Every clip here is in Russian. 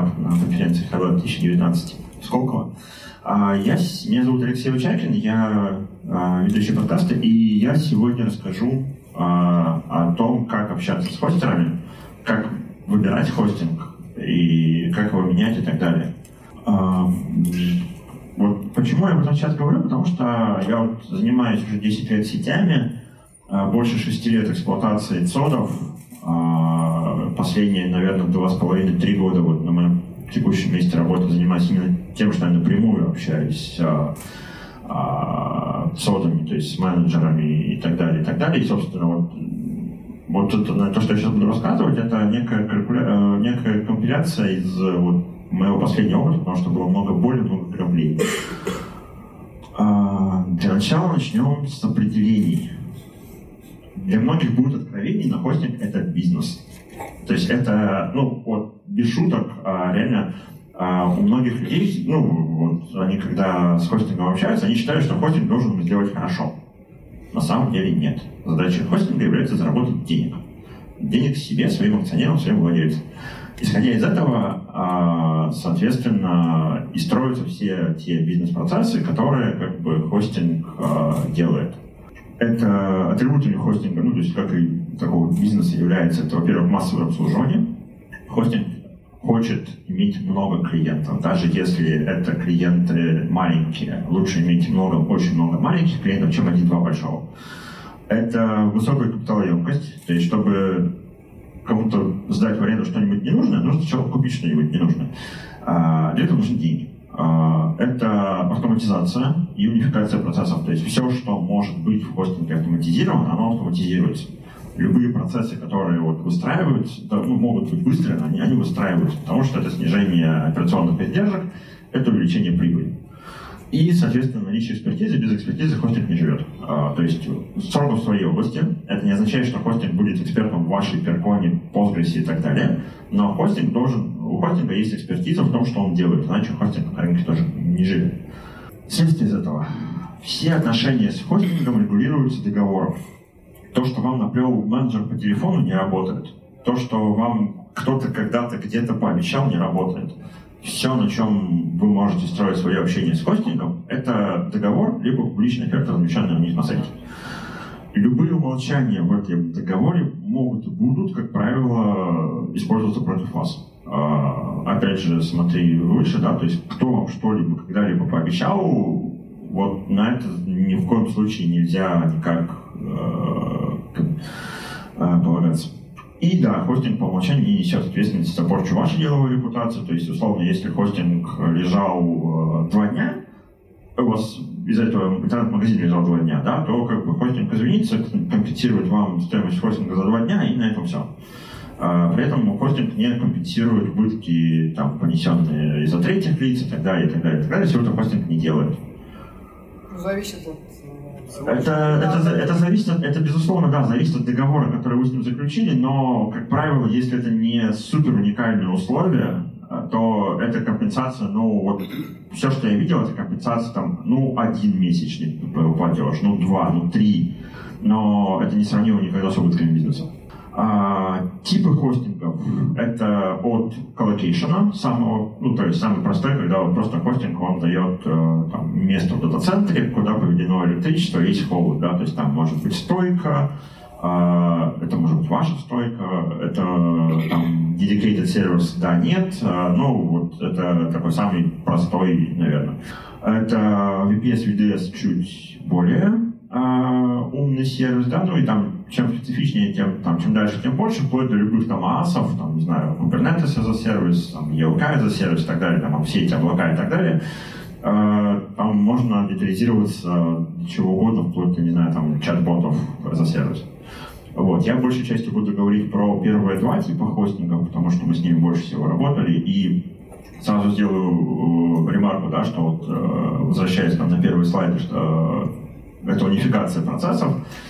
на конференции Hello 2019 в Сколково. Меня зовут Алексей Вычакин, я ведущий подкаста, и я сегодня расскажу о том, как общаться с хостерами, как выбирать хостинг и как его менять и так далее. Вот почему я об этом сейчас говорю? Потому что я вот занимаюсь уже 10 лет сетями, больше 6 лет эксплуатацией цодов, последние, наверное, 2,5-3 года вот на моем текущем месте работы занимаюсь именно тем, что я напрямую общаюсь с цодами, то есть с менеджерами и так далее, и так далее. И, собственно, вот это, то, что я сейчас буду рассказывать, это некая компиляция из моего последнего опыта, потому что было много боли, много граблей. Для начала начнем с определений. Для многих будет откровений, но хостинг — это бизнес. То есть это, без шуток, реально у многих людей, они когда с хостингом общаются, они считают, что хостинг должен сделать хорошо. На самом деле нет. Задача хостинга является заработать денег. Денег себе, своим акционерам, своим владельцам. Исходя из этого, соответственно, и строятся все те бизнес-процессы, которые хостинг делает. Это атрибутами хостинга, то есть как и такого бизнеса является, это, во-первых, массовое обслуживание. Хостинг хочет иметь много клиентов, даже если это клиенты маленькие. Лучше иметь очень много маленьких клиентов, чем 1-2 большого. Это высокая капиталоемкость, то есть чтобы кому-то сдать в аренду что-нибудь ненужное, нужно сначала купить что-нибудь ненужное. Для этого нужны деньги. Это автоматизация и унификация процессов. То есть все, что может быть в хостинге автоматизировано, оно автоматизируется. Любые процессы, которые выстраиваются, могут быть быстрые, но они выстраиваются, потому что это снижение операционных издержек, это увеличение прибыли. И, соответственно, наличие экспертизы. Без экспертизы хостинг не живет. То есть строго в своей области. Это не означает, что хостинг будет экспертом в вашей Перконе, Postgres и так далее. Но у хостинга есть экспертиза в том, что он делает. Иначе хостинг на рынке тоже не живет. Следствие из этого. Все отношения с хостингом регулируются договором. То, что вам наплел менеджер по телефону, не работает. То, что вам кто-то когда-то где-то пообещал, не работает. Все, на чем вы можете строить свое общение с хостингом, это договор, либо публичная оферта, размещенная у них на сайте. Любые умолчания в этом договоре могут и будут, как правило, использоваться против вас. Опять же, смотри выше, то есть кто вам что-либо когда-либо пообещал, на это ни в коем случае нельзя никак полагаться. И да, хостинг по умолчанию не несет ответственность за порчу вашей деловой репутации. То есть, условно, если хостинг лежал 2 дня, у вас из-за этого интернет-магазин лежал 2 дня, то хостинг извинится, компенсирует вам стоимость хостинга за 2 дня, и на этом все. При этом хостинг не компенсирует убытки, понесенные из-за третьих лиц и так далее, и так далее, и так далее. Всего это хостинг не делает. Зависит от... Это зависит, это безусловно, зависит от договора, который вы с ним заключили, но, как правило, если это не супер уникальные условия, то это компенсация, все, что я видел, это компенсация 1 месячный платеж, 2, 3, но это не сравнимо никогда с убытками бизнеса. Типы хостингов — это от коллокейшена, то есть самый простой, когда просто хостинг, он дает место в дата-центре, куда поведено электричество, есть холод, то есть там может быть стойка, это может быть ваша стойка, это dedicated сервис, нет, это такой самый простой, наверное. Это VPS, VDS чуть более умный сервис, и чем специфичнее, чем дальше, тем больше, вплоть до любых AAS-ов, Kubernetes as a сервис, ELK as a сервис и так далее, все эти облака и так далее. Там можно детализироваться чего угодно, вплоть до, чат-ботов as a сервис. Я большей частью буду говорить про первые 2 типа хостингов, потому что мы с ними больше всего работали, и сразу сделаю ремарку, что возвращаясь на первые слайды, что это унификация процессов.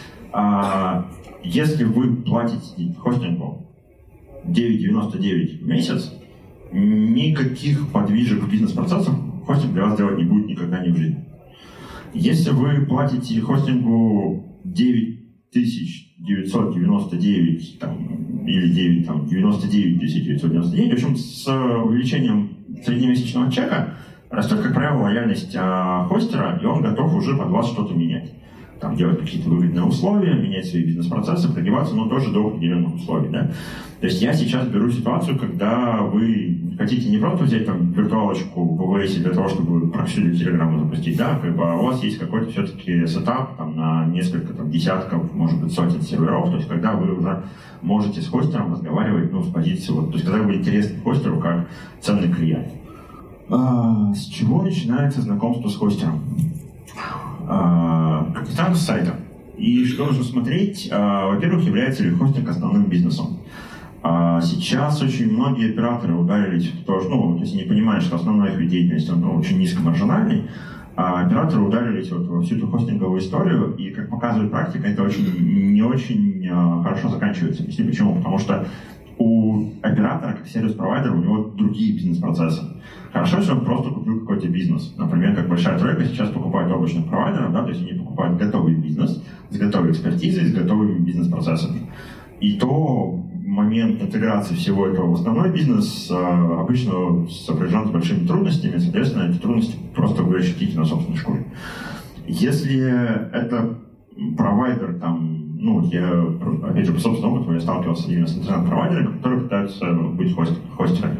Если вы платите хостингу $9.99 в месяц, никаких подвижек в бизнес-процессах хостинг для вас делать не будет никогда ни в жизни. Если вы платите хостингу $9 999 там, или 9, там, 99 999. В общем, с увеличением среднемесячного чека растет, как правило, лояльность хостера, и он готов уже под вас что-то менять. Там, делать какие-то выгодные условия, менять свои бизнес-процессы, прогибаться, но тоже до определенных условий. Да? То есть я сейчас беру ситуацию, когда вы хотите не просто взять там виртуалочку в ВВС для того, чтобы прокси для Телеграма запустить, да, как бы, а у вас есть какой-то все-таки сетап там, на несколько там, десятков, может быть, сотен серверов, то есть когда вы уже можете с хостером разговаривать, ну, с позиции, вот, то есть когда вы интересны хостеру как ценный клиент. С чего начинается знакомство с хостером? Капитан с сайта. И что нужно смотреть? Во-первых, является ли хостинг основным бизнесом? Сейчас очень многие операторы ударились в то, что, ну, если не понимают, что основная их деятельность очень низкомаржинальной, операторы ударились вот во всю эту хостинговую историю, и, как показывает практика, это не очень хорошо заканчивается. Объясню почему. Потому что у оператора, как сервис-провайдера, у него другие бизнес-процессы. Хорошо, если он просто купил какой-то бизнес. Например, как Большая Тройка сейчас покупает облачных провайдеров, да, то есть они покупают готовый бизнес с готовой экспертизой, с готовыми бизнес-процессами. И то момент интеграции всего этого в основной бизнес обычно сопряжен с большими трудностями, соответственно, эти трудности просто вы ощутите на собственной шкуре. Если это провайдер, там, ну, я, опять же, по собственному опыту, я сталкивался именно с интернет-провайдерами, которые пытаются быть хостерами.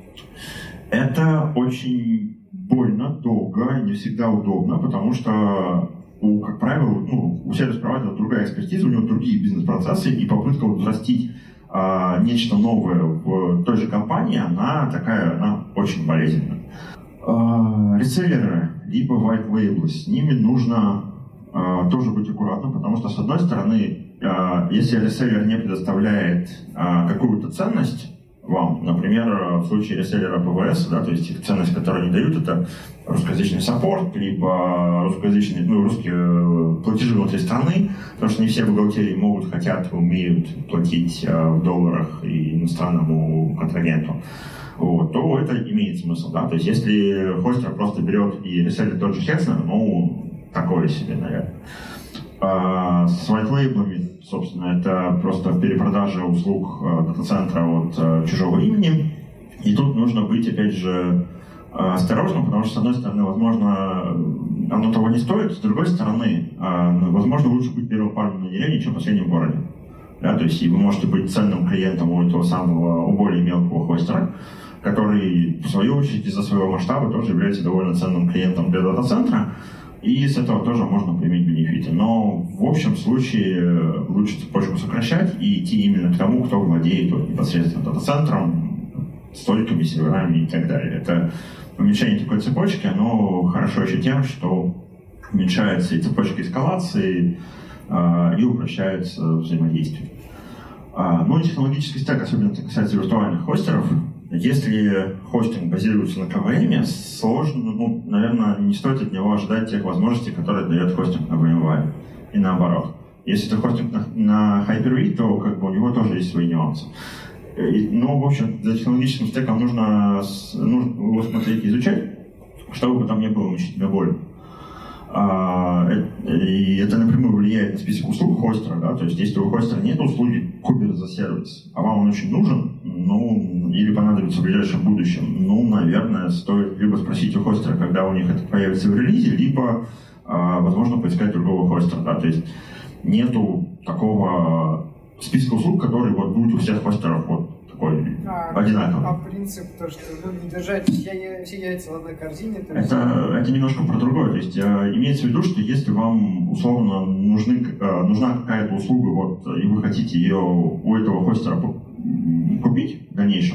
Это очень больно, долго, не всегда удобно, потому что, как правило, у сервис-провайдера другая экспертиза, у него другие бизнес-процессы, и попытка взрастить нечто новое в той же компании, она очень болезненная. Реселлеры, либо white label, с ними нужно тоже быть аккуратным, потому что, с одной стороны, если реселлер не предоставляет какую-то ценность вам, например, в случае реселлера ПВС, да, то есть ценность, которую они дают, это русскоязычный саппорт, либо русские платежи внутри страны, потому что не все бухгалтерии могут, хотят, умеют платить в долларах и иностранному контрагенту, вот, то это имеет смысл. Да? То есть если хостер просто берет и реселлер тот же Хекснер, такое себе, наверное. С white-лейблами, собственно, это просто перепродажа услуг дата-центра от чужого имени. И тут нужно быть, опять же, осторожным, потому что, с одной стороны, возможно, оно того не стоит, с другой стороны, возможно, лучше быть первым парнем на деревне, чем последним в городе. Да? То есть вы можете быть ценным клиентом у этого самого, у более мелкого хостера, который, в свою очередь, из-за своего масштаба тоже является довольно ценным клиентом для дата-центра, и с этого тоже можно применить бенефиты. Но в общем случае лучше цепочку сокращать и идти именно к тому, кто владеет непосредственно дата-центром, столиками, серверами и так далее. Это уменьшение такой цепочки, оно хорошо еще тем, что уменьшается и цепочка эскалации, и упрощается взаимодействие. И технологический стек, особенно это касается виртуальных хостеров. Если хостинг базируется на КВМ, сложно, наверное, не стоит от него ожидать тех возможностей, которые дает хостинг на VMware. И наоборот. Если это хостинг на Hyper-V, то у него тоже есть свои нюансы. В общем, за технологическим стеком нужно его смотреть и изучать, чтобы потом не было мучительной боли. И это напрямую влияет на список услуг хостера, да, то есть если у хостера нет услуги Kubernetes за сервис, а вам он очень нужен, или понадобится в ближайшем будущем, наверное, стоит либо спросить у хостера, когда у них это появится в релизе, либо, возможно, поискать другого хостера, да, то есть нету такого списка услуг, который будет у всех хостеров такой одинаковый. А принцип, то, что не держать все яйца в одной корзине, это немножко про другое. То есть имеется в виду, что если вам условно нужна какая-то услуга, и вы хотите ее у этого хостера купить в дальнейшем,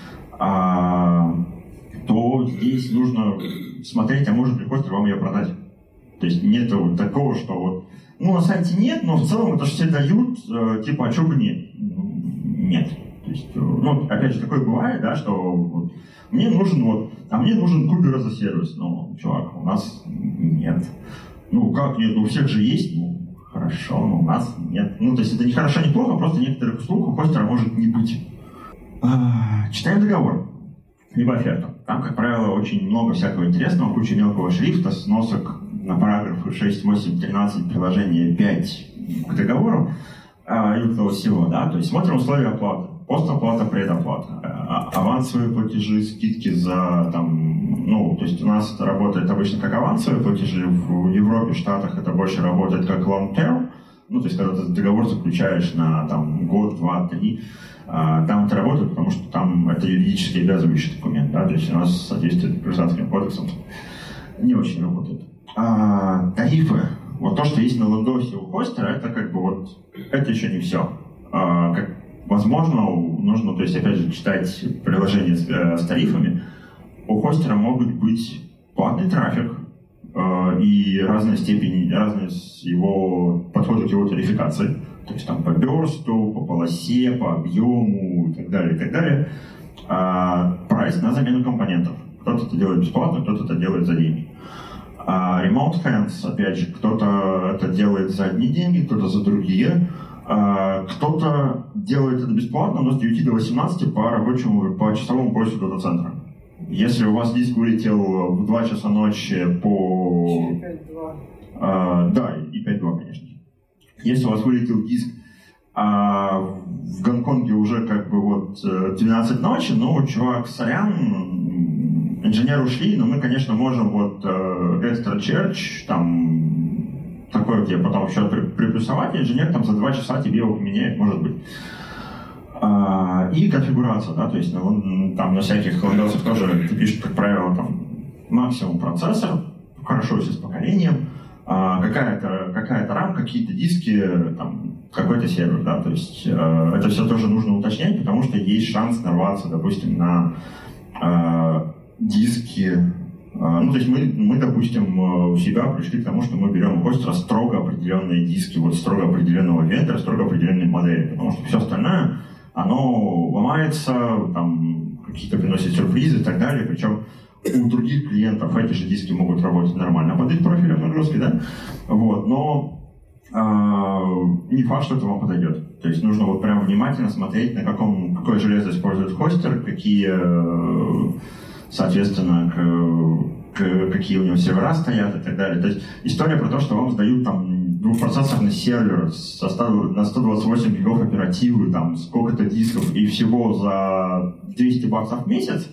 то здесь нужно смотреть, а может ли хостер вам ее продать. То есть нет такого, что на сайте нет, но в целом это же все дают, а что бы нет? Нет. То есть, опять же, такое бывает, да, что мне нужен Kubernetes за сервис. Чувак, у нас нет. Как нет? У всех же есть. Хорошо, но у нас нет. То есть это не хорошо, не плохо, просто некоторых услуг у хостера может не быть. Читаем договор, либо оферту. Там, как правило, очень много всякого интересного, куча мелкого шрифта, сносок на параграфы 6, 8, 13, приложение 5 к договору. и вот этого всего, да, то есть смотрим условия оплаты, постоплата, предоплата, авансовые платежи, скидки за там, ну, то есть у нас это работает обычно как авансовые платежи, в Европе, в Штатах это больше работает как long term, ну, то есть когда ты договор заключаешь на там год, два, три, там это работает, потому что там это юридически обязывающий документ, да, то есть у нас в соответствии с гражданским кодексом не очень работает. Тарифы. Вот то, что есть на лендосе у хостера, это как бы вот, это еще не все. Возможно, нужно, то есть, опять же, читать приложение с тарифами. У хостера могут быть платный трафик и разные степени, разные его подходы к его тарификации. То есть там по бёрсту, по полосе, по объему и так далее, и так далее. Прайс на замену компонентов. Кто-то это делает бесплатно, кто-то это делает за деньги. Remote hands, опять же, кто-то это делает за одни деньги, кто-то за другие. Кто-то делает это бесплатно, но с 9 до 18 по часовому поясу дата-центра. Если у вас диск вылетел в 2 часа ночи по... 5.2. Да, и 5.2, конечно. Если у вас вылетел диск в Гонконге уже как бы вот 12 ночи, ну, чувак, сорян, инженеры ушли, но мы, конечно, можем вот extra charge, там, такое, где потом счет приплюсовать, инженер там за 2 часа тебе его поменяет, может быть. И конфигурация, да, то есть там на всяких лендосах тоже ты пишешь, как правило, там, максимум процессор, хорошо, если с поколением, какая-то RAM, какие-то диски, там, какой-то сервер, да, то есть это все тоже нужно уточнять, потому что есть шанс нарваться, допустим, на диски. Ну, то есть мы, допустим, у себя пришли к тому, что мы берем у хостера строго определенные диски, вот строго определенного вендора, строго определенные модели, потому что все остальное, оно ломается, там, какие-то приносят сюрпризы и так далее, причем у других клиентов эти же диски могут работать нормально под их профилем нагрузки, да, вот, но не факт, что это вам подойдет. То есть нужно вот прям внимательно смотреть, на какое железо использует хостер, какие, соответственно, какие у него сервера стоят и так далее. То есть история про то, что вам сдают там двухпроцессорный сервер на 128 гигов оперативы, там сколько-то дисков и всего за $200 в месяц,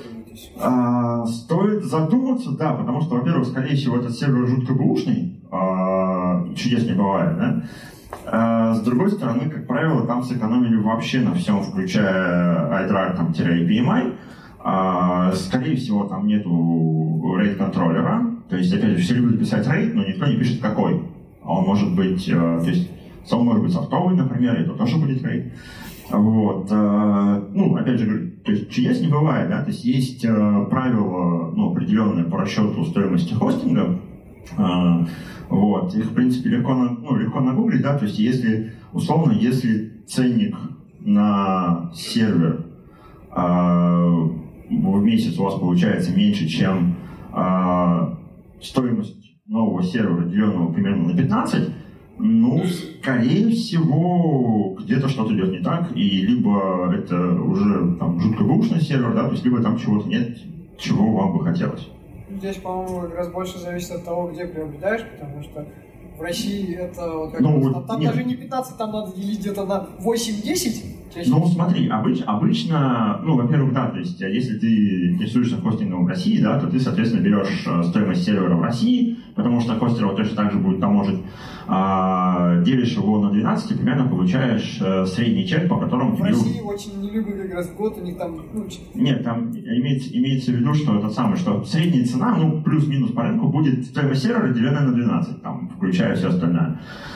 стоит задуматься, да, потому что, во-первых, скорее всего, этот сервер жутко бэушный, чудес не бывает, да. С другой стороны, как правило, там сэкономили вообще на всем, включая iDRAC-PMI. Скорее всего, там нету RAID-контроллера. То есть, опять же, все любят писать RAID, но никто не пишет какой. Он может быть, то есть, он может быть софтовый, например, и это тоже будет RAID. Вот. Ну, опять же, говорю, то есть чудес не бывает, да, то есть есть правила, ну, определенные по расчету стоимости хостинга. Вот. Их, в принципе, легко нагуглить, да, то есть если, условно, если ценник на сервер в месяц у вас получается меньше, чем стоимость нового сервера, деленного примерно на 15, ну, скорее всего, где-то что-то идет не так, и либо это уже там жутко бэушный сервер, да, то есть либо там чего-то нет, чего вам бы хотелось. Здесь, по-моему, как раз больше зависит от того, где приобретаешь, потому что в России это вот как там нет. Даже не 15, там надо делить где-то на 8-10. Ну, смотри, обычно, ну, во-первых, да, то есть, если ты интересуешься хостингом в России, да, то ты, соответственно, берешь стоимость сервера в России, потому что хостер вот точно так же будет таможить, делишь его на 12 и примерно получаешь средний чек, по которому тебе... В России очень не любят как раз год, у них там... Ну, нет, там имеется в виду, что это самое, что средняя цена, ну, плюс-минус по рынку, будет стоимость сервера, деленная на 12, там, включая все остальное.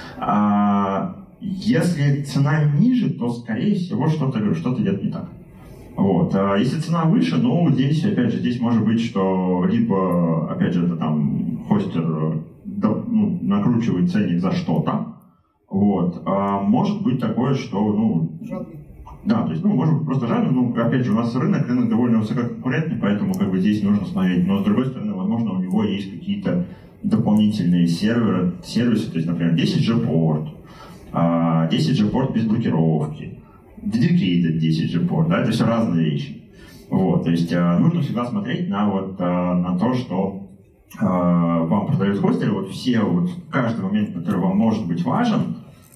Если цена ниже, то, скорее всего, что-то идет не так. Вот. Если цена выше, ну, здесь, опять же, здесь может быть, что либо, опять же, это там хостер накручивает ценник за что-то, вот. Может быть такое, что, ну... Жадный. Да, то есть, ну, может быть просто жадный, но, опять же, у нас рынок довольно высококонкурентный, поэтому, как бы, здесь нужно смотреть. Но, с другой стороны, возможно, у него есть какие-то дополнительные сервисы, то есть, например, 10G-порт, 10G-порт без блокировки, dedicated 10G-порт, да, это все разные вещи. Вот, то есть нужно всегда смотреть на то, что вам продает хостер, вот все, вот каждый момент, который вам может быть важен,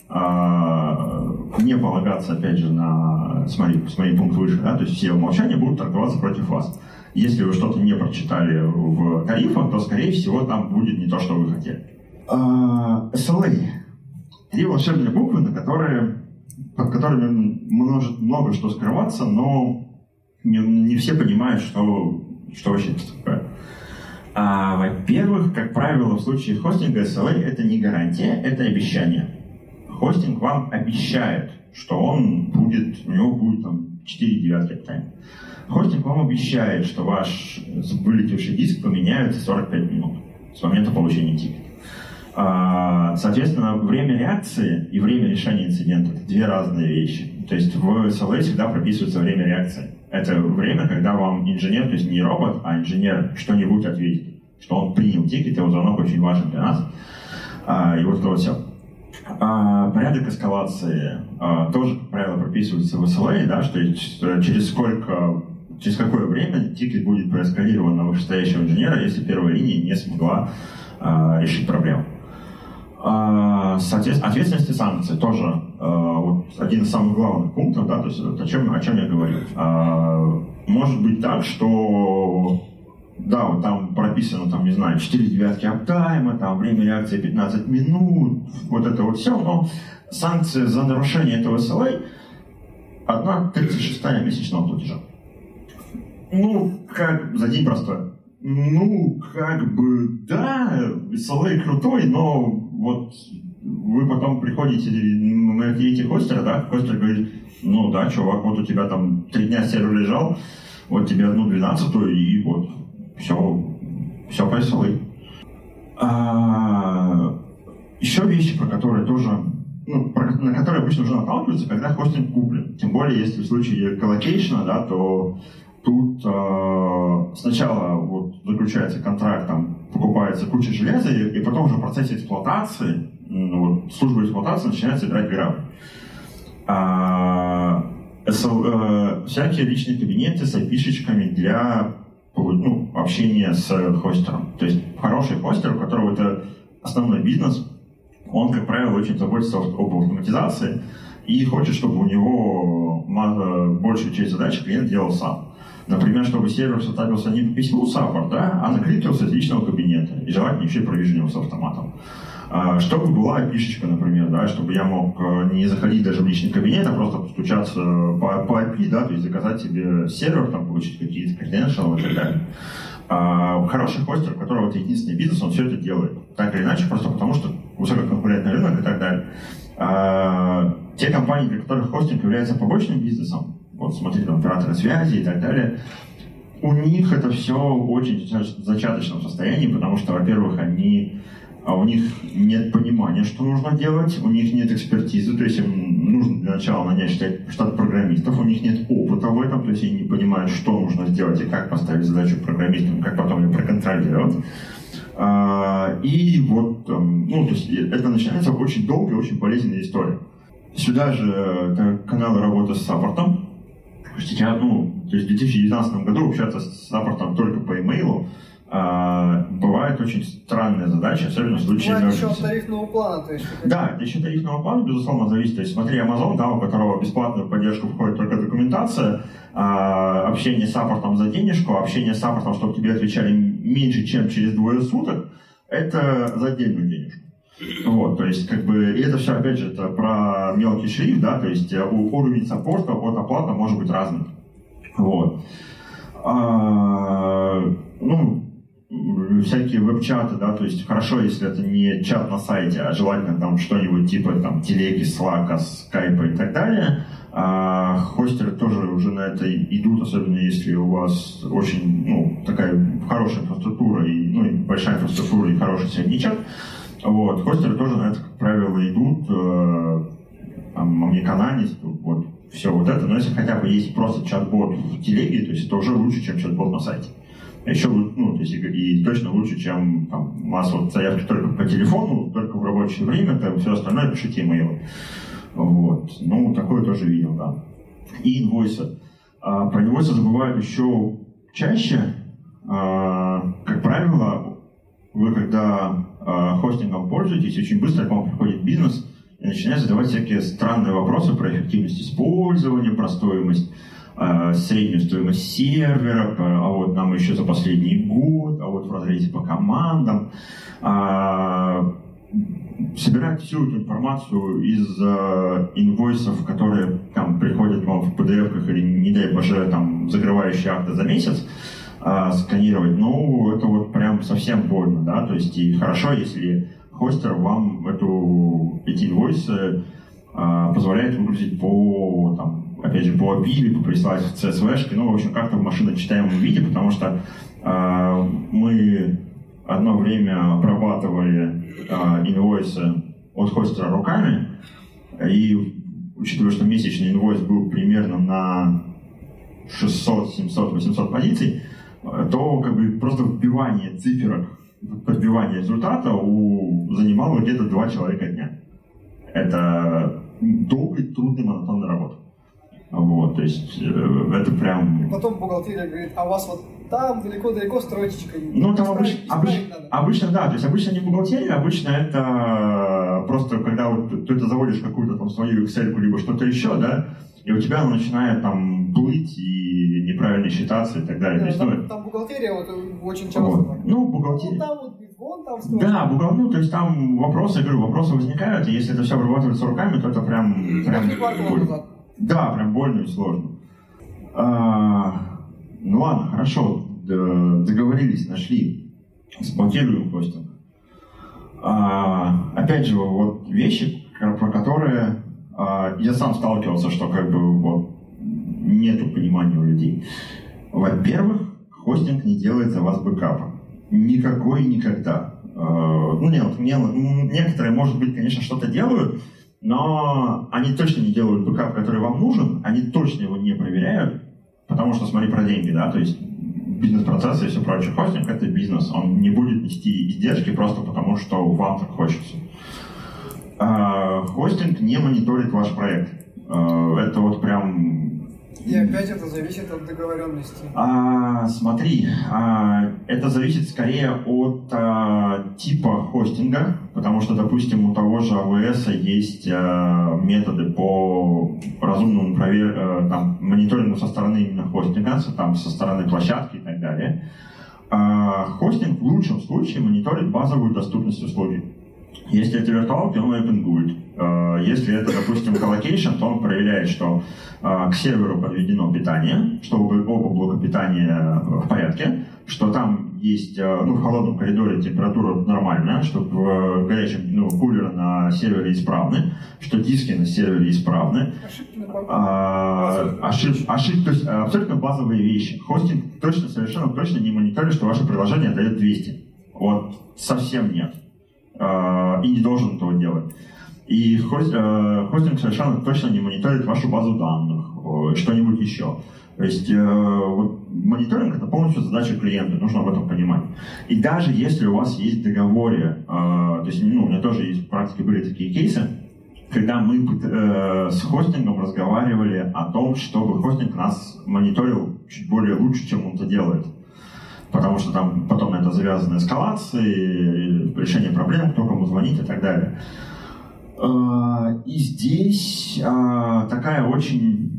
не полагаться, опять же, на, смотри пункт выше, да, то есть все умолчания будут торговаться против вас. Если вы что-то не прочитали в тарифах, то, скорее всего, там будет не то, что вы хотели. SLA. 3 волшебные буквы, под которыми может много что скрываться, но не все понимают, что вообще это такое. Во-первых, как правило, в случае хостинга SLA это не гарантия, это обещание. Хостинг вам обещает, что у него будет там 4 девятки оптайм. Хостинг вам обещает, что ваш вылетевший диск поменяется 45 минут с момента получения тикета. Соответственно, время реакции и время решения инцидента – это 2 разные вещи. То есть в SLA всегда прописывается время реакции. Это время, когда вам инженер, то есть не робот, а инженер что-нибудь ответит, что он принял тикет, его звонок очень важен для нас. И вот это вот все. Порядок эскалации тоже, как правило, прописывается в SLA, да, что через какое время тикет будет проэскалирован на вышестоящего инженера, если первая линия не смогла решить проблему. Соответственно, ответственность и санкции тоже вот один из самых главных пунктов, да, то есть о чем я говорю. Может быть так, что да, вот там прописано, там, не знаю, 4 девятки аптайма, там время реакции 15 минут, вот это вот все, но санкции за нарушение этого SLA 1/36 месячного платежа. За день простой. Да, SLA крутой, но вот вы потом приходите на эти хостера, да, хостер говорит, да, чувак, вот у тебя там 3 дня сервер лежал, вот тебе 1/12, и вот все по SLA. Еще вещи, про которые тоже, на которые обычно уже наталкиваются, когда хостинг куплен. Тем более, если в случае коллокейшна, да, то тут сначала вот заключается контракт, там покупается куча железа, и потом уже в процессе эксплуатации, служба эксплуатации начинает собирать грабли. Всякие личные кабинеты с IP-шечками для общения с хостером. То есть хороший хостер, у которого это основной бизнес, он, как правило, очень заботится об автоматизации и хочет, чтобы у него большую часть задач клиент делал сам. Например, чтобы сервер составился не по письму саппорт, да, а накрытился из личного кабинета. И желательно еще и провижнивался автоматом. Чтобы была IP-шечка, например, да, чтобы я мог не заходить даже в личный кабинет, а просто постучаться по IP, да, то есть заказать себе сервер, там, получить какие-то credentials и так далее. Хороший хостер, у которого это единственный бизнес, он все это делает. Так или иначе, просто потому что высококонкурентный рынок и так далее. Те компании, для которых хостинг является побочным бизнесом, вот смотрите, там, операторы связи и так далее, у них это все очень в зачаточном состоянии, потому что, во-первых, у них нет понимания, что нужно делать, у них нет экспертизы, то есть им нужно для начала нанять штат программистов, у них нет опыта в этом, то есть они не понимают, что нужно сделать и как поставить задачу программистам, как потом ее проконтролировать. И вот, то есть это начинается очень долгая, очень болезненная история. Сюда же каналы работы с саппортом. Сейчас, то есть в 2019 году общаться с саппортом только по имейлу бывает очень странная задача, особенно в случае... Бывает еще от тарифного плана, то есть... Да, это еще тарифного плана, безусловно, зависит. То есть смотри, Amazon, да, у которого в бесплатную поддержку входит только документация, общение с саппортом за денежку, общение с саппортом, чтобы тебе отвечали меньше, чем через 2 суток, это за отдельную денежку. Вот, то есть, и это все, опять же, это про мелкий шрифт, да, то есть уровень саппорта от оплаты может быть разным. Вот. Всякие веб-чаты, да, то есть хорошо, если это не чат на сайте, а желательно там что-нибудь типа там телеги, слака, скайпа и так далее. Хостеры тоже уже на это идут, особенно если у вас очень, такая хорошая инфраструктура и большая инфраструктура и хороший средний чат. Вот, хостеры тоже на это, как правило, идут, Omnicanal, вот, все вот это, но если хотя бы есть просто чат-бот в телеге, то есть это уже лучше, чем чат-бот на сайте. Еще, то есть и точно лучше, чем там, у вас вот заявки только по телефону, только в рабочее время, там все остальное пишите имейлы. Вот, такое тоже видел, да. И инвойсы. Про инвойсы забывают еще чаще. Как правило, вы когда хостингом пользуетесь, очень быстро к вам приходит бизнес и начинают задавать всякие странные вопросы про эффективность использования, про стоимость, среднюю стоимость сервера, а вот нам еще за последний год, а вот в разрезе по командам. Собирать всю эту информацию из инвойсов, которые там приходят вам в PDF-ках или, не дай боже, там, закрывающие акты за месяц, сканировать, ну, это вот прям совсем больно, да, то есть и хорошо, если хостер вам эти инвойсы позволяет выгрузить по, там, опять же, по API или прислать в CSV-шки, ну, в общем, как-то в машиночитаемом виде, потому что мы одно время обрабатывали инвойсы от хостера руками, и учитывая, что месячный инвойс был примерно на 600, 700, 800 позиций, то как бы просто вбивание циферок, подбивание результата занимало где-то 2 человека дня. Это долгая, трудная, монотонная работа. Вот, то есть это прям... И потом бухгалтерия говорит, а у вас вот там далеко-далеко строчечка. Ну, там обычно, да, то есть обычно не бухгалтерия, обычно это просто когда вот ты заводишь какую-то там свою Excel-ку, либо что-то еще, да, и у тебя оно начинает там плыть и неправильно считаться и так далее. Да, есть, там бухгалтерия вот очень часто. Вот. Ну, бухгалтерия. Вон там строчка. Да, то есть там вопросы возникают, и если это все обрабатывается руками, то это прям больно. Да, прям больно и сложно. Ну ладно, хорошо, договорились, нашли, сблокируем хостинг. Опять же, вот вещи, про которые я сам сталкивался, что как бы вот нету понимания у людей. Во-первых, хостинг не делает за вас бэкапа. Никакой никогда. Некоторые, может быть, конечно, что-то делают, но они точно не делают бэкап, который вам нужен, они точно его не проверяют, потому что, смотри, про деньги, да, то есть бизнес-процессы и все прочее. Хостинг — это бизнес, он не будет нести издержки просто потому, что вам так хочется. Хостинг не мониторит ваш проект. Это вот прям... И опять это зависит от договоренности. Смотри, это зависит скорее от типа хостинга, потому что, допустим, у того же AWS есть методы по разумному мониторингу со стороны именно хостинга, там, со стороны площадки и так далее. Хостинг в лучшем случае мониторит базовую доступность услуги. Если это виртуалки, он вейпингует. Если это, допустим, коллокейшн, то он проверяет, что к серверу подведено питание, что оба блока питания в порядке, что там есть в холодном коридоре температура нормальная, что в горячем кулеры на сервере исправны, что диски на сервере исправны. Ошибки, то есть абсолютно базовые вещи. Хостинг совершенно точно не мониторит, что ваше приложение дает 200. Вот совсем нет. И не должен этого делать. И хостинг совершенно точно не мониторит вашу базу данных, что-нибудь еще. То есть вот, мониторинг — это полностью задача клиента, нужно об этом понимать. И даже если у вас есть в договоре, то есть у меня тоже есть в практике были такие кейсы, когда мы с хостингом разговаривали о том, чтобы хостинг нас мониторил чуть более лучше, чем он это делает. Потому что там потом на это завязаны эскалации, решение проблем, кто кому звонит и так далее. И здесь такая очень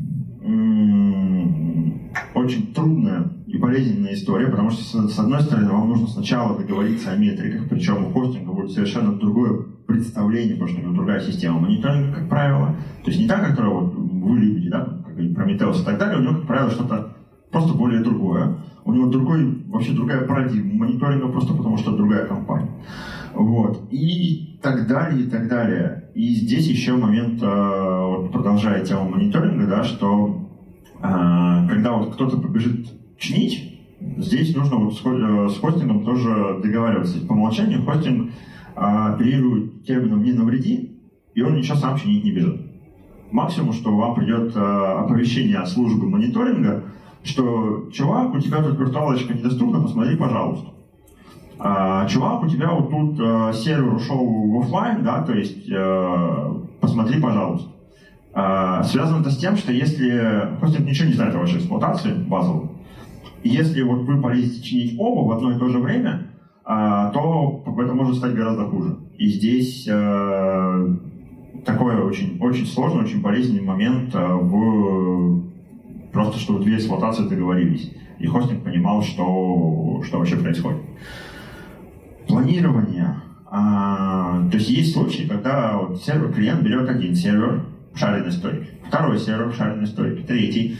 трудная и болезненная история, потому что, с одной стороны, вам нужно сначала договориться о метриках, причем у хостинга будет совершенно другое представление, потому что у него другая система мониторинга, как правило. То есть не та, которую вот вы любите, да, как и Prometheus и так далее, у него, как правило, что-то просто более другое. У него вообще другая парадигма мониторинга, просто потому что другая компания. Вот. И так далее, и так далее. И здесь еще момент, продолжая тему мониторинга, да, что когда вот кто-то побежит чинить, здесь нужно вот с хостингом тоже договариваться. По умолчанию хостинг оперирует термином «не навреди», и он ничего сам чинить не бежит. Максимум, что вам придет оповещение от службы мониторинга, что «чувак, у тебя тут виртуалочка недоступна, посмотри, пожалуйста». «Чувак, у тебя вот тут сервер ушел в офлайн, да, то есть посмотри, пожалуйста». Связано это с тем, что если хостинг ничего не знает о вашей эксплуатации базовой, и если вот вы полезете чинить оба в одно и то же время, то это может стать гораздо хуже. И здесь такой очень, очень сложный, очень болезненный момент просто чтобы две эксплуатации договорились. И хостинг понимал, что вообще происходит. Планирование. То есть есть случаи, когда вот клиент берет один сервер шаренной стойки, второй сервер шаренной стойки, третий.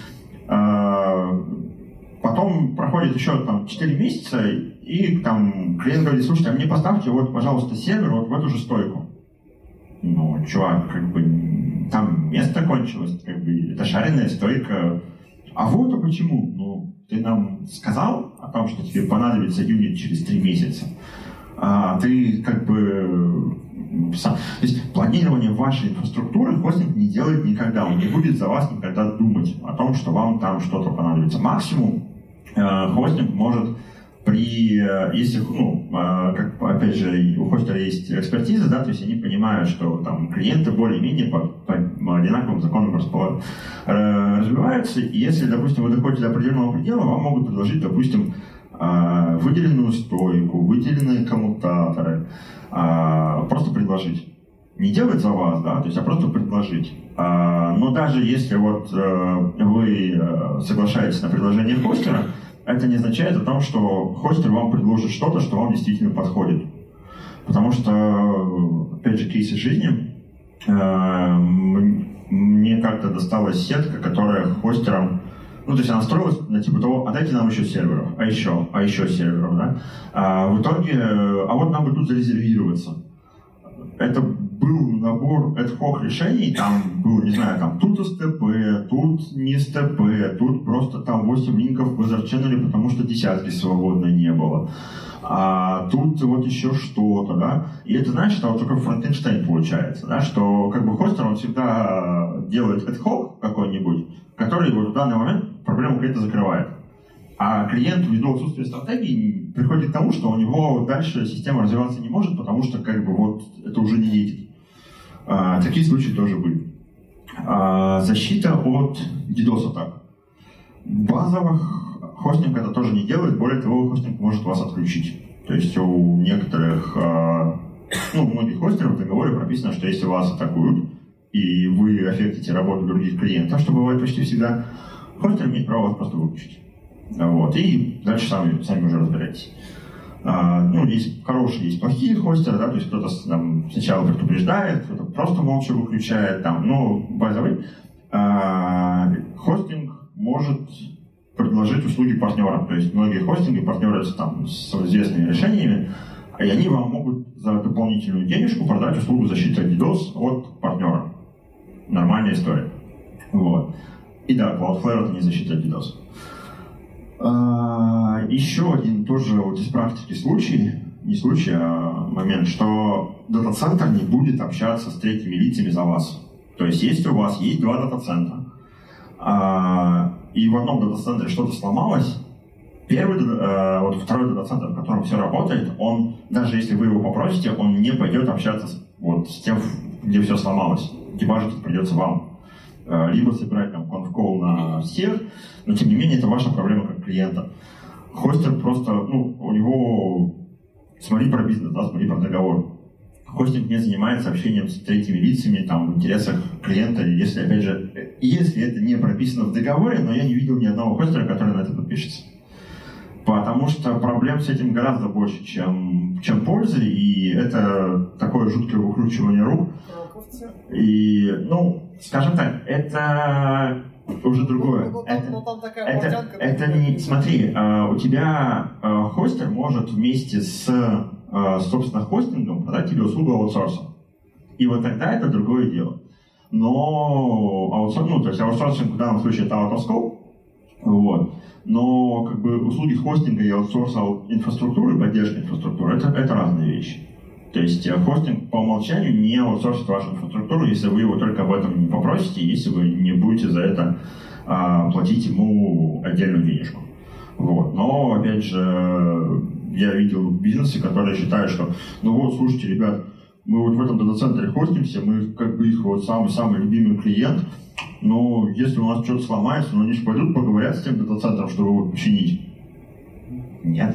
Потом проходит еще там 4 месяца, и там клиент говорит: слушайте, а мне поставьте вот, пожалуйста, сервер вот в эту же стойку. Ну, чувак, как бы там место кончилось, как бы это шаренная стойка. А вот, а почему? Ну, ты нам сказал о том, что тебе понадобится юнит через 3 месяца. А ты как бы сам. То есть планирование вашей инфраструктуры хостинг не делает никогда. Он не будет за вас никогда думать о том, что вам там что-то понадобится. Максимум хостинг может если, как, опять же, у хостера есть экспертиза, да, то есть они понимают, что там клиенты более-менее по одинаковым законам развиваются, и если, допустим, вы доходите до определенного предела, вам могут предложить, допустим, выделенную стойку, выделенные коммутаторы, просто предложить. Не делать за вас, да, то есть, а просто предложить. Но даже если вот вы соглашаетесь на предложение хостера, это не означает о том, что хостер вам предложит что-то, что вам действительно подходит. Потому что, опять же, кейсы жизни. Мне как-то досталась сетка, которая хостером, то есть она строилась на типа того: а дайте нам еще серверов, а еще серверов, да. В итоге, вот нам бы тут зарезервироваться. Это был набор ad-hoc решений, там был, не знаю, там тут СТП, тут не СТП, тут просто там 8 линков в Wizard Channel, потому что десятки свободно не было. А тут вот еще что-то, да. И это значит, что вот такой Франкенштейн получается, да, что как бы хостер, он всегда делает ad-hoc какой-нибудь, который вот в данный момент проблему клиента закрывает. А клиент, ввиду отсутствия стратегии, приходит к тому, что у него дальше система развиваться не может, потому что как бы вот это уже не едет. Такие случаи тоже были. Защита от DDoS-атак. Базовых хостинг это тоже не делает, более того, хостинг может вас отключить. То есть у некоторых, у многих хостеров в договоре прописано, что если вас атакуют, и вы аффектите работу других клиентов, что бывает почти всегда, хостер имеет право вас просто выключить. Вот, и дальше сами уже разбирайтесь. Есть хорошие, есть плохие хостеры, да, то есть кто-то там сначала предупреждает, кто-то просто молча выключает, там, by the way, хостинг может предложить услуги партнерам, то есть многие хостинги партнерятся там с известными решениями, и они вам могут за дополнительную денежку продать услугу защиты от DDoS от партнера. Нормальная история. Вот. И да, Cloudflare это не защита от DDoS. Еще один тоже вот из практики момент, что дата-центр не будет общаться с третьими лицами за вас. То есть если у вас есть 2 дата-центра, и в одном дата-центре что-то сломалось, второй дата-центр, в котором все работает, он, даже если вы его попросите, он не пойдет общаться с тем, где все сломалось. Дебажить придется вам. Либо собирать там конф-колл на всех, но тем не менее это ваша проблема как клиента. Хостер просто, у него, смотри про бизнес, да, смотри про договор. Хостинг не занимается общением с третьими лицами, там, в интересах клиента, если это не прописано в договоре, но я не видел ни одного хостера, который на это подпишется. Потому что проблем с этим гораздо больше, чем пользы, и это такое жуткое выкручивание рук. И, скажем так, это уже другое. Это не... Смотри, у тебя хостер может вместе с, собственно, хостингом продать тебе услугу аутсорса. И вот тогда это другое дело. Но то есть аутсорсинг в данном случае это out of scope. Вот. Но как бы услуги хостинга и аутсорса инфраструктуры, поддержки инфраструктуры, это разные вещи. То есть хостинг по умолчанию не аутсорсит вашу инфраструктуру, если вы его только об этом не попросите, если вы не будете за это платить ему отдельную денежку. Вот. Но, опять же, я видел бизнесы, которые считают, что слушайте, ребят, мы вот в этом дата-центре хостимся, мы как бы их вот самый любимый клиент, но если у нас что-то сломается, они же пойдут поговорят с тем дата-центром, чтобы его починить. Нет.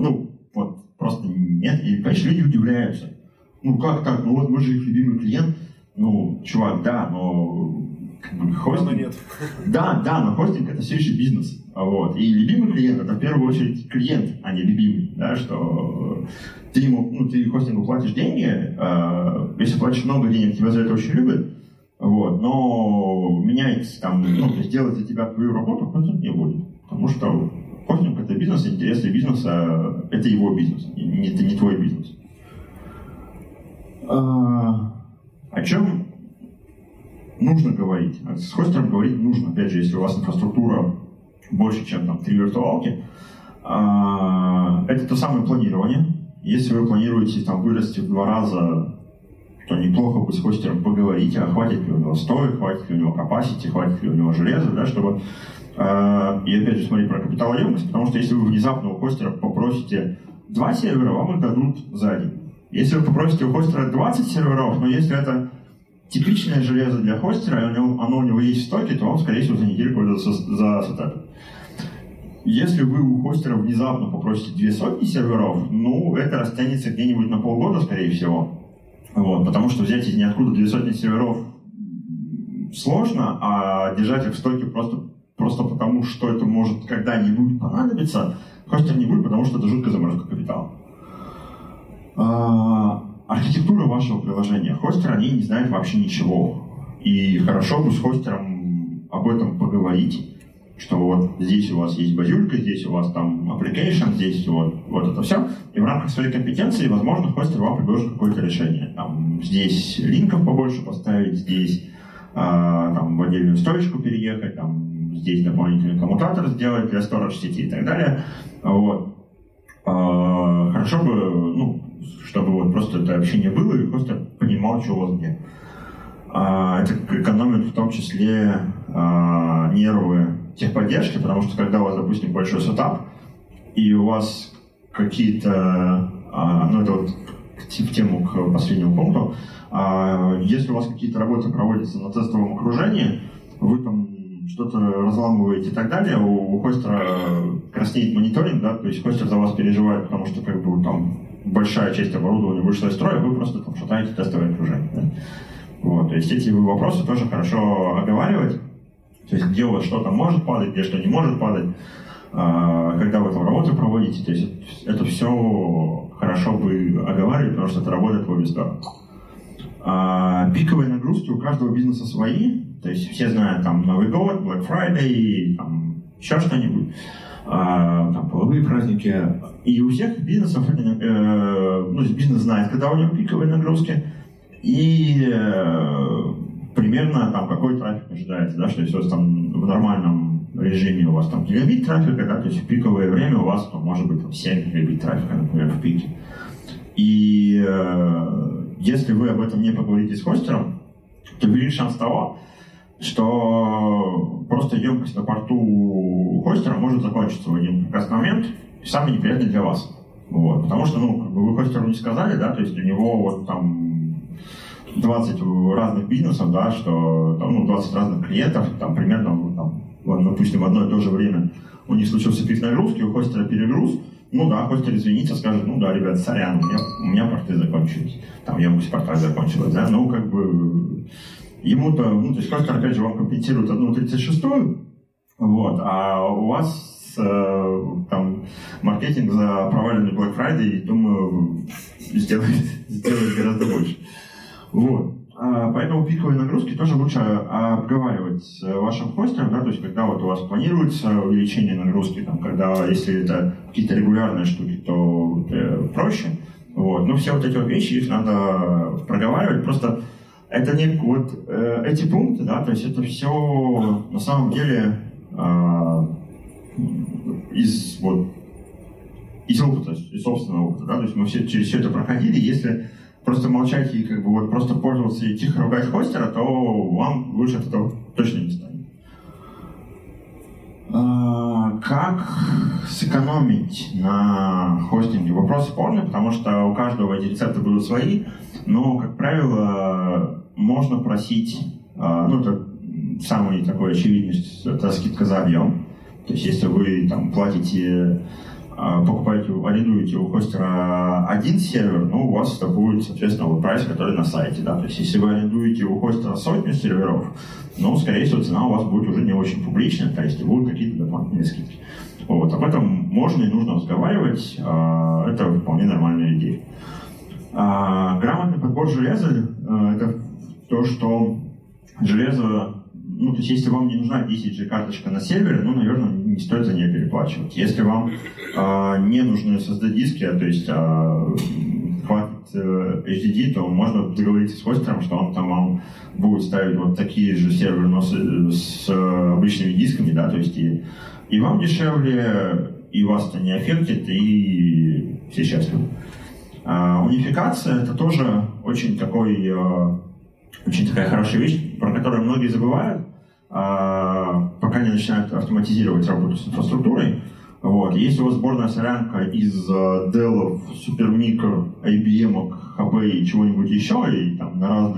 Просто нет. И, конечно, люди удивляются. Как так? Мы же их любимый клиент. Ну, чувак, да, но хостинг... нет. Да, но хостинг это все еще бизнес. Вот. И любимый клиент это в первую очередь клиент, а не любимый. Да, что ты ему, ты хостингу платишь деньги, если платишь много денег, тебя за это очень любят, вот, но менять там, то есть делать за тебя твою работу хостинг не будет. Потому что хостинг это бизнес, интересы бизнеса это его бизнес, это не твой бизнес. О чем нужно говорить? С хостером говорить нужно, опять же, если у вас инфраструктура больше, чем там 3 виртуалки. Это то самое планирование. Если вы планируете там вырасти в 2 раза, то неплохо бы с хостером поговорить, а хватит ли у него стоек, хватит ли у него capacity, хватит ли у него железа, да, чтобы... И опять же смотреть про капиталоемкость, потому что если вы внезапно у хостера попросите 2 сервера, вам их дадут за день. Если вы попросите у хостера 20 серверов, но если это типичное железо для хостера, и оно у него есть в стоке, то вам, скорее всего, за неделю пользоваться за сетапом. Если вы у хостера внезапно попросите 200 серверов, это растянется где-нибудь на полгода, скорее всего. Вот, потому что взять из ниоткуда 200 серверов сложно, а держать их в стоке просто потому, что это может когда-нибудь понадобиться, хостер не будет, потому что это жуткая заморозка капитала. Архитектура вашего приложения. Хостер о ней не знает вообще ничего. И хорошо бы с хостером об этом поговорить, что вот здесь у вас есть базюлька, здесь у вас там application, здесь вот это все. И в рамках своей компетенции, возможно, хостер вам предложит какое-то решение. Там, здесь линков побольше поставить, здесь там, в отдельную стоечку переехать, там, здесь дополнительный коммутатор сделать для storage сети и так далее. Вот. Хорошо бы, чтобы вот просто это общение было, и хостер понимал, что у вас где. Это экономит в том числе нервы техподдержки, потому что когда у вас, допустим, большой сетап, и у вас какие-то, это вот в тему к последнему пункту, если у вас какие-то работы проводятся на тестовом окружении, вы там что-то разламываете и так далее, у хостера краснеет мониторинг, да, то есть хостер за вас переживает, потому что как бы там большая часть оборудования вышла из строя, вы просто там шатаете тестовое окружение. Да? Вот, то есть эти вопросы тоже хорошо оговаривать, то есть где у вас что-то может падать, где что не может падать, когда вы там работу проводите, то есть это все хорошо бы оговаривать, потому что это работает в обе стороны. Пиковые нагрузки у каждого бизнеса свои, то есть все знают там Новый год, Black Friday, там еще что-нибудь, там половые праздники, и у всех бизнесов бизнес знает, когда у него пиковые нагрузки, и примерно там какой трафик ожидается, да, что если у вас там в нормальном режиме у вас там гигабит трафика, да, то есть в пиковое время у вас там, может быть там 7 гигабит трафика, например, в пике. И если вы об этом не поговорите с хостером, то велик шанс того, что просто емкость на порту хостера может закончиться в один прекрасный момент, и самый неприятный для вас. Вот. Потому что, вы хостеру не сказали, да, то есть у него вот там 20 разных бизнесов, да, что там, 20 разных клиентов, там примерно, допустим, в одно и то же время у них случился пик нагрузки, у хостера перегруз. Хостер извинится, скажет, ребят, сорян, у меня порты закончились, там емкость порта закончилась, да, ему-то, то есть хостер, опять же, вам компенсирует 1/36, вот, а у вас там маркетинг за проваленный Black Friday, думаю, сделает гораздо больше. Вот. Поэтому пиковые нагрузки тоже лучше обговаривать с вашим хостером, да, то есть когда вот у вас планируется увеличение нагрузки, там, когда, если это какие-то регулярные штуки, то проще. Вот. Но все вот эти вот вещи, их надо проговаривать, просто это не вот эти пункты, да, то есть это все на самом деле из опыта, из собственного опыта, да, то есть мы все через все это проходили, если просто молчать и просто пользоваться и тихо ругать хостера, то вам лучше от этого точно не станет. Как сэкономить на хостинге? Вопрос спорный, потому что у каждого эти рецепты будут свои, но, как правило, можно просить, это самый такой очевидный, это скидка за объем. То есть, если вы там платите арендуете у хостера один сервер, ну, у вас это будет, соответственно, вот прайс, который на сайте, да, то есть если вы арендуете у хостера сотню серверов, ну, скорее всего, цена у вас будет уже не очень публичная, то есть будут какие-то дополнительные скидки. Вот, об этом можно и нужно разговаривать, это вполне нормальная идея. Грамотный подбор железа – это то, что железо, ну, то есть если вам не нужна 10G карточка на сервере, ну, наверное, не стоит за нее переплачивать. Если вам не нужны SSD-диски, то есть хватит HDD, то можно договориться с хостером, что он там вам будет ставить вот такие же серверы, но с обычными дисками, да, то есть и вам дешевле, и вас это не аффектит, и все счастливы. Унификация – это тоже очень такая хорошая вещь, про которую многие забывают, пока не начинают автоматизировать работу с инфраструктурой. Вот. Если у вас сборная солянка из Dell, Supermicro, IBM, HP и чего-нибудь еще, и там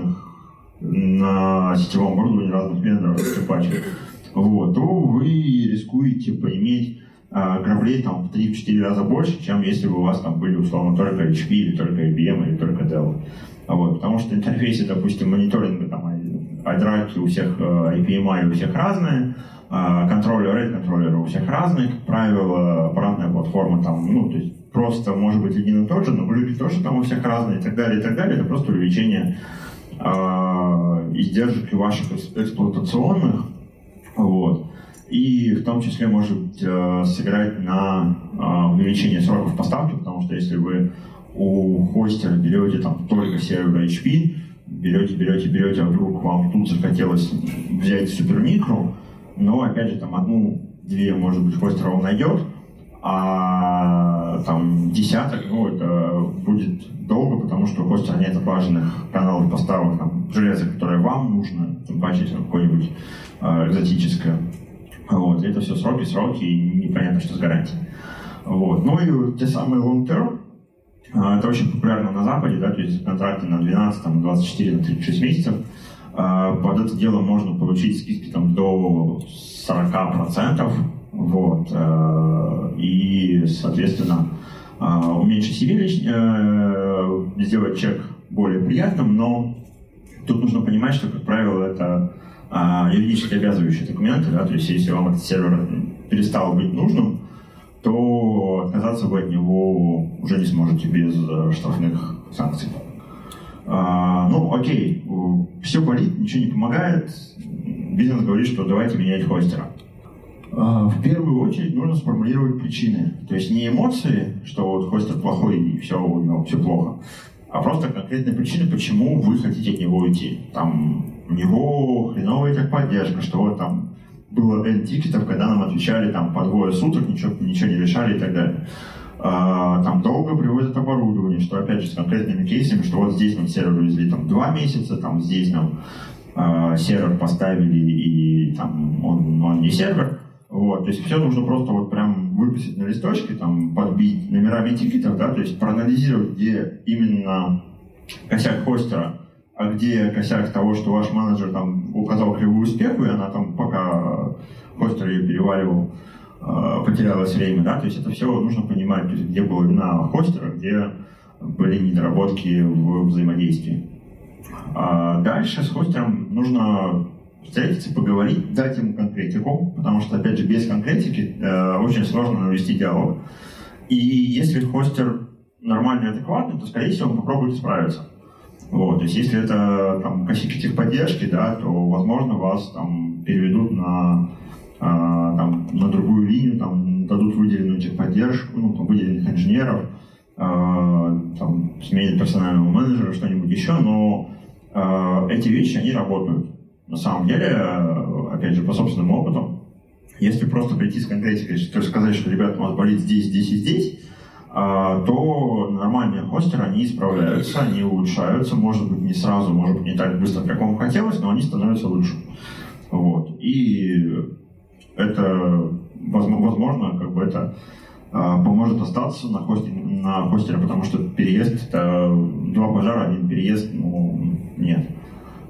на сетевом оборудовании разных вендоров пачек, вот, то вы рискуете поиметь граблей там в 3-4 раза больше, чем если бы у вас там были условно только HP, или только IBM, или только Dell. Вот, потому что интерфейсы, допустим, мониторинга, там, iDRAC у всех, APMI у всех разные, RAID-контроллеры у всех разные, как правило, аппаратная платформа там, ну, то есть просто может быть один и тот же, но глюки тоже там у всех разные, и так далее, и так далее. Это просто увеличение издержек ваших эксплуатационных, вот. И в том числе может сыграть на увеличение сроков поставки, потому что если вы у хостера берете там только сервер HP, берете, а вдруг вам тут захотелось взять Supermicro, но опять же там одну-две, может быть, хостера он найдет, а там десяток, ну, это будет долго, потому что у хостера нет отлаженных каналов поставок там, железа, которое вам нужно, тем паче какое-нибудь экзотическое. Вот, и это все сроки, и непонятно, что с гарантией. Вот. Ну и те самые long term, это очень популярно на Западе, да, то есть контракты на 12, там, 24, на 36 месяцев. Под это дело можно получить скидки там, до 40%, вот, и, соответственно, уменьшить себе сделать чек более приятным, но тут нужно понимать, что, как правило, это юридически обязывающие документы, да, то есть если вам этот сервер перестал быть нужным, то отказаться вы от него уже не сможете без штрафных санкций. Ну, окей, все болит, ничего не помогает, бизнес говорит, что давайте менять хостера. В первую очередь нужно сформулировать причины, то есть не эмоции, что вот хостер плохой и все плохо, а просто конкретные причины, почему вы хотите от него уйти. Там у него хреновая техподдержка, что вот там было N тикетов, когда нам отвечали там по 2 суток, ничего не решали и так далее. Там долго привозят оборудование, что опять же с конкретными кейсами, что вот здесь нам сервер везли там 2 месяца, там здесь нам сервер поставили и там он не сервер. Вот, то есть все нужно просто вот прям выписать на листочке, там подбить номерами тикетов, да, то есть проанализировать, где именно косяк хостера, а где косяк того, что ваш менеджер там указал кривую успеху, и она там, пока хостер ее переваривал, потерялось время, да, то есть это все нужно понимать, то есть где была вина хостера, где были недоработки в взаимодействии. А дальше с хостером нужно встретиться, поговорить, дать ему конкретику, потому что, опять же, без конкретики очень сложно навести диалог. И если хостер нормальный, адекватный, то, скорее всего, он попробует справиться. Вот, то есть, если это там косяки техподдержки, да, то, возможно, вас там переведут на другую линию, там дадут выделенную техподдержку, ну, там, выделенных инженеров, там, сменят персонального менеджера, что-нибудь еще, но эти вещи, они работают. На самом деле, опять же, по собственному опыту, если просто прийти с конкретикой, то есть сказать, что, ребята, у вас болит здесь, здесь и здесь, то нормальные хостеры, они справляются, они улучшаются, может быть, не сразу, может быть, не так быстро, как вам хотелось, но они становятся лучше. Вот. И это, возможно, как бы это поможет остаться на хостере, потому что переезд — это 2 пожара, 1 переезд, ну, нет.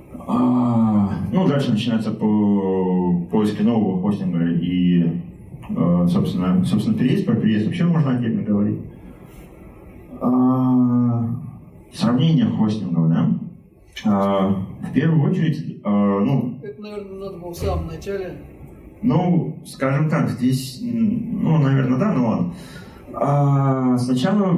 Ну, дальше начинается поиски нового хостинга и собственно, переезд. Про переезд вообще можно отдельно говорить. Сравнение хостингов, да? В первую очередь, Это, наверное, надо было в самом начале. Скажем так, здесь, наверное, да, но ладно. Сначала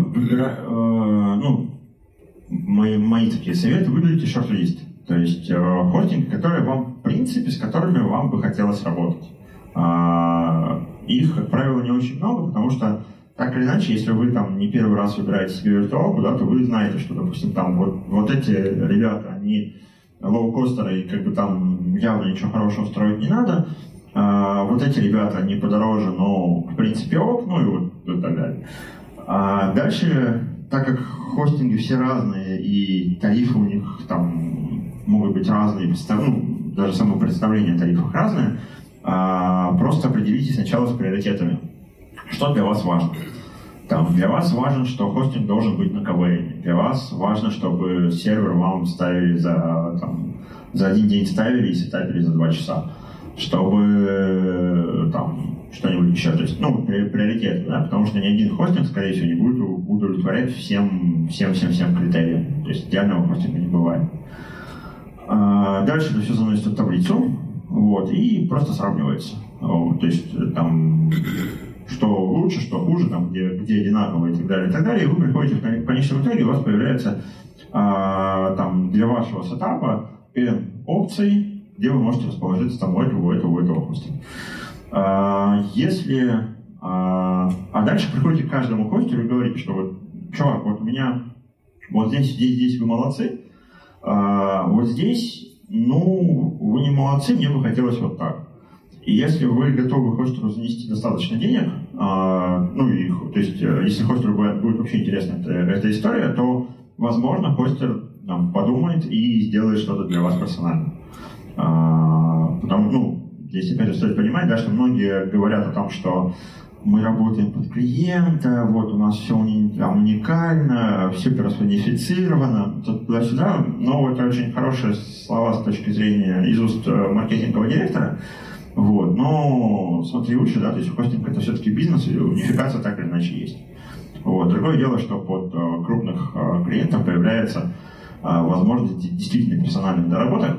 мои такие советы: выберите шорт-лист. То есть хостинги, которые вам, в принципе, с которыми вам бы хотелось работать. Их, как правило, не очень много, потому что так или иначе, если вы там не первый раз выбираете себе виртуалку, да, то вы знаете, что, допустим, там вот эти ребята, они лоукостеры, и как бы там явно ничего хорошего строить не надо. Вот эти ребята, они подороже, но в принципе ок, и так далее. Дальше, так как хостинги все разные, и тарифы у них там могут быть разные, даже само представление о тарифах разное, просто определитесь сначала с приоритетами. Что для вас важно? Для вас важно, что хостинг должен быть на КВН. Для вас важно, чтобы сервер вам ставили за один день ставили и сетапили за 2 часа. Чтобы что-нибудь еще. То есть, приоритеты, да? Потому что ни один хостинг, скорее всего, не будет удовлетворять всем критериям. То есть идеального хостинга не бывает. Дальше это все заносится в таблицу. И просто сравнивается. То есть что лучше, что хуже, где одинаково и так далее, и вы приходите в конечном итоге, у вас появляется для вашего сетапа N опций, где вы можете расположиться у этого хостинга. Дальше приходите к каждому хостеру и говорите, что чувак, у меня здесь вы молодцы, здесь, вы не молодцы, мне бы хотелось вот так. И если вы готовы хостеру занести достаточно денег, то есть, если хостеру будет вообще интересна эта история, то, возможно, хостер подумает и сделает что-то для вас персонально. Здесь опять же стоит понимать, да, что многие говорят о том, что мы работаем под клиента, у нас все уникально, все персонифицировано, туда-сюда, но это очень хорошие слова с точки зрения из уст маркетингового директора. Но смотри лучше, да, то есть хостинг — это все-таки бизнес, и унификация так или иначе есть. Другое дело, что под крупных клиентов появляется возможность действительно персональных доработок,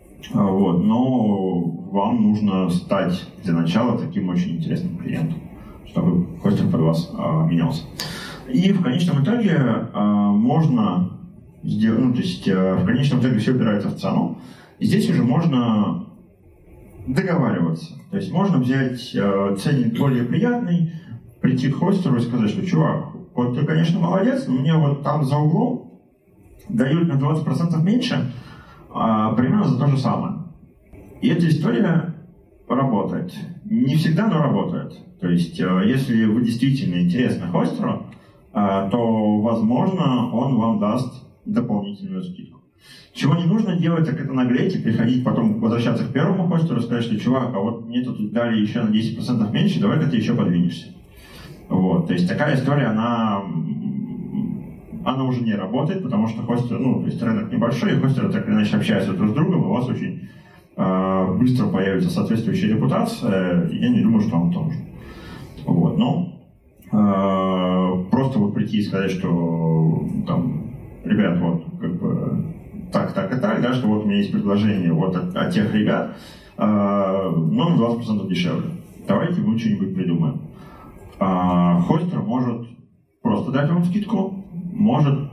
но вам нужно стать для начала таким очень интересным клиентом, чтобы хостинг под вас менялся. И в конечном итоге можно сделать, в конечном итоге все упирается в цену, и здесь уже можно договариваться. То есть можно взять ценник более приятный, прийти к хостеру и сказать, что чувак, ты, конечно, молодец, но мне там за углом дают на 20% меньше, примерно за то же самое. И эта история работает. Не всегда, но работает. То есть, если вы действительно интересны хостеру, то, возможно, он вам даст дополнительную скидку. Чего не нужно делать, так это наглеть и приходить потом, возвращаться к первому хостеру и сказать, что чувак, мне тут дали еще на 10% меньше, давай-ка ты еще подвинешься. То есть такая история, она уже не работает, потому что хостер, то есть рынок небольшой, и хостеры так или иначе общаются друг с другом, и у вас очень быстро появится соответствующая репутация, и я не думаю, что вам это нужно. Просто прийти и сказать, что ребят, так и так, да, что у меня есть предложение от тех ребят, но на 20% дешевле. Давайте мы что-нибудь придумаем. Хостер может просто дать вам скидку, может,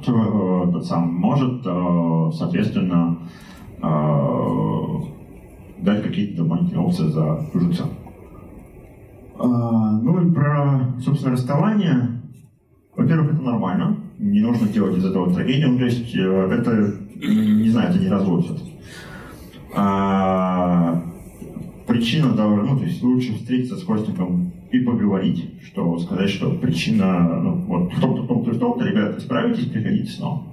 соответственно, дать какие-то дополнительные опции за ту же цену. И про, собственно, расставание. Во-первых, это нормально. Не нужно делать из этого трагедию. То есть, это, не знаю, это не развод все-таки. Причина должна, то есть лучше встретиться с хостингом и поговорить, сказать, что причина, в том-то, ребята, справитесь, приходите снова.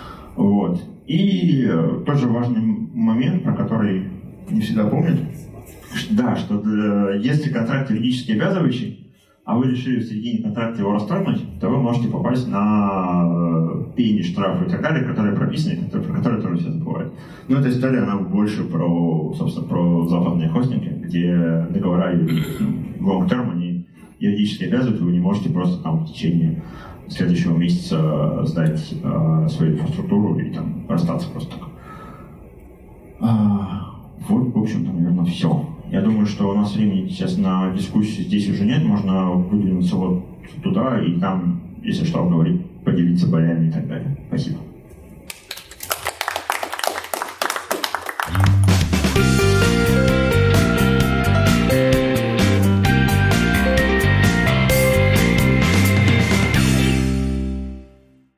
И тоже важный момент, про который не всегда помнят, да, что если контракт юридически обязывающий, а вы решили в середине контракта его расторгнуть, то вы можете попасть на пени, штрафы и так далее, которые прописаны, про которые тоже все забывают. Но эта история, она больше про западные хостинги, где договора long-term, они юридически обязывает, вы не можете просто там в течение следующего месяца сдать свою инфраструктуру и там расстаться просто так. Вот, в общем-то, наверное, все. Я думаю, что у нас времени сейчас на дискуссию здесь уже нет, можно выдвинуться вот туда и там, если что, говорить, поделиться боями и так далее. Спасибо.